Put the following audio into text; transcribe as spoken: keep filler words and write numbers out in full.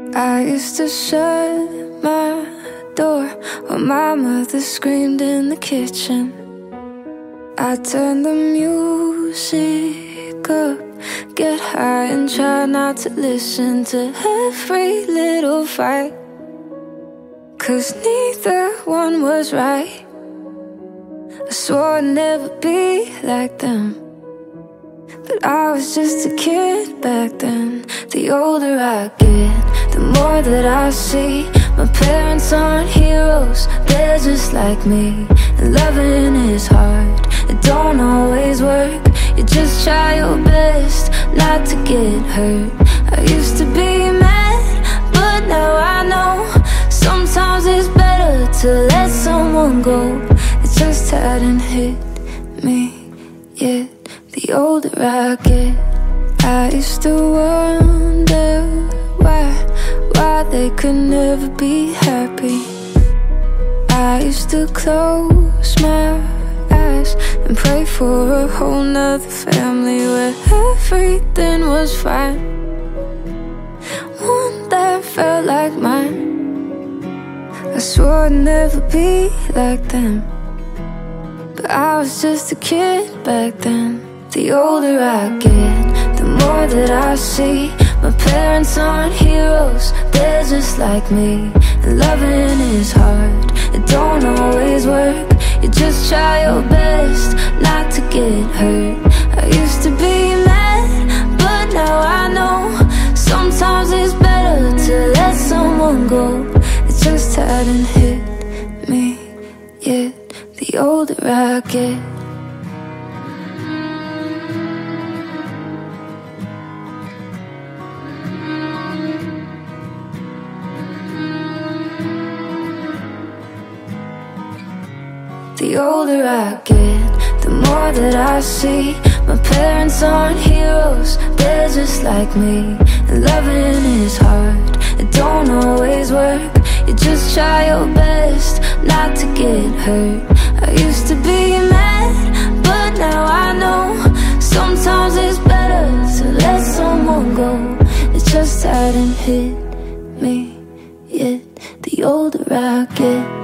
I used to shut my door when my mother screamed in the kitchen. I turned the music up, get high and try not to listen to every little fight, 'cause neither one was right. I swore I'd never be like them, but I was just a kid back then. The older I get, the more that I see my parents aren't heroes, they're just like me. And loving is hard, it don't always work. You just try your best not to get hurt. I used to be mad, but now I know sometimes it's better to let someone go. It just hadn't hit me yet. The older I get, I used to wonder why, why they could never be happy. I used to close my eyes and pray for a whole nother family where everything was fine, one that felt like mine. I swore I'd never be like them, but I was just a kid back then. The older I get, the more that I see my parents aren't heroes, they're just like me. And loving is hard, it don't always work. You just try your best not to get hurt. I used to be mad, but now I know sometimes it's better to let someone go. It just hadn't hit me yet. The older I get. The older I get, the more that I see my parents aren't heroes, they're just like me. And loving is hard, it don't always work. You just try your best not to get hurt. I used to be mad, but now I know sometimes it's better to let someone go. It just hadn't hit me yet. The older I get.